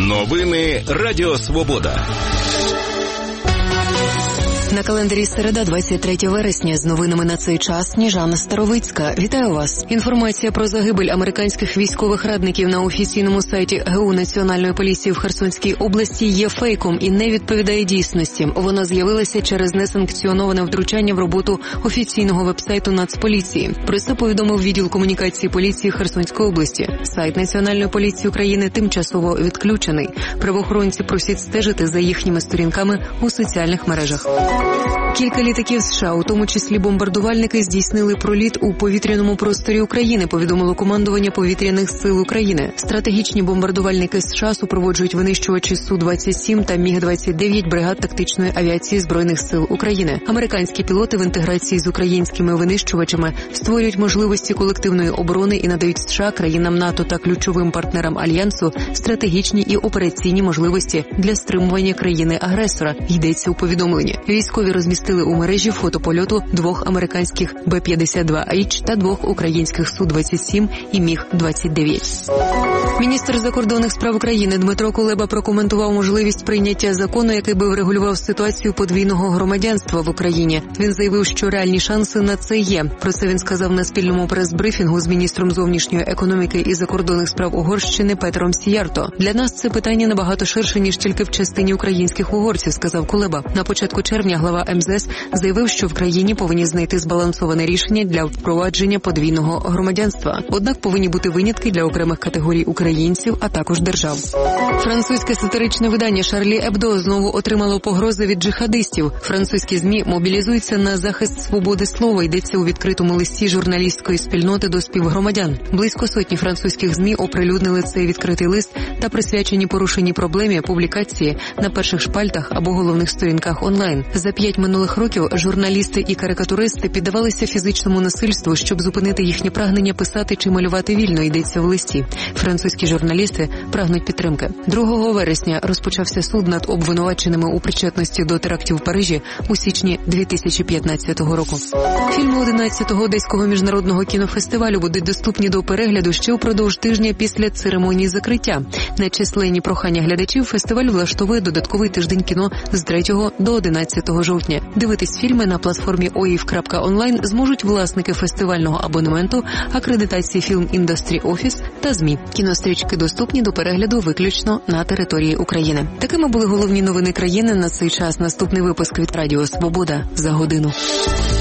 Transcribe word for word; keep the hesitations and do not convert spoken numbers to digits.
Новини Радіо Свобода. На календарі середа, двадцять третє вересня. З новинами на цей час Сніжана Старовицька. Вітаю вас. Інформація про загибель американських військових радників на офіційному сайті ГУ Національної поліції в Херсонській області є фейком і не відповідає дійсності. Вона з'явилася через несанкціоноване втручання в роботу офіційного вебсайту Нацполіції. Про це повідомив відділ комунікації поліції Херсонської області. Сайт Національної поліції України тимчасово відключений. Правоохоронці просять стежити за їхніми сторінками у соціальних мережах. Кілька літаків США, у тому числі бомбардувальники, здійснили проліт у повітряному просторі України, повідомило командування повітряних сил України. Стратегічні бомбардувальники США супроводжують винищувачі Су двадцять сім та Міг двадцять дев'ять бригад тактичної авіації Збройних сил України. Американські пілоти в інтеграції з українськими винищувачами створюють можливості колективної оборони і надають США, країнам НАТО та ключовим партнерам Альянсу стратегічні і операційні можливості для стримування країни-агресора, йдеться у повідомленні. Військові розмістили у мережі фото польоту двох американських Бе п'ятдесят два Ейч та двох українських Су двадцять сім і Міг двадцять дев'ять. Міністр закордонних справ України Дмитро Кулеба прокоментував можливість прийняття закону, який би врегулював ситуацію подвійного громадянства в Україні. Він заявив, що реальні шанси на це є. Про це він сказав на спільному прес-брифінгу з міністром зовнішньої економіки і закордонних справ Угорщини Петром Сіярто. Для нас це питання набагато ширше, ніж тільки в частині українських угорців, сказав Кулеба. На початку червня глава Ем Зе Ес заявив, що в країні повинні знайти збалансоване рішення для впровадження подвійного громадянства. Однак повинні бути винятки для окремих категорій українців, а також держав. Французьке сатиричне видання Шарлі Ебдо знову отримало погрози від джихадистів. Французькі ЗМІ мобілізуються на захист свободи слова, йдеться у відкритому листі журналістської спільноти до співгромадян. Близько сотні французьких ЗМІ оприлюднили цей відкритий лист та присвячені порушеній проблемі публікації на перших шпальтах або головних сторінках онлайн. За п'ять минулих років журналісти і карикатуристи піддавалися фізичному насильству, щоб зупинити їхнє прагнення писати чи малювати вільно, йдеться в листі. Французькі журналісти прагнуть підтримки. другого вересня розпочався суд над обвинуваченими у причетності до терактів в Парижі у січні дві тисячі п'ятнадцятого року. Фільми одинадцятого Одеського міжнародного кінофестивалю будуть доступні до перегляду ще упродовж тижня після церемонії закриття. На численні прохання глядачів фестиваль влаштовує додатковий тиждень кіно з третього до одинадцятого жовтня. Дивитись фільми на платформі о і еф крапка онлайн зможуть власники фестивального абонементу, акредитації Film Industry Office та ЗМІ. Кінострічки доступні до перегляду виключно на території України. Такими були головні новини країни на цей час. Наступний випуск від Радіо Свобода за годину.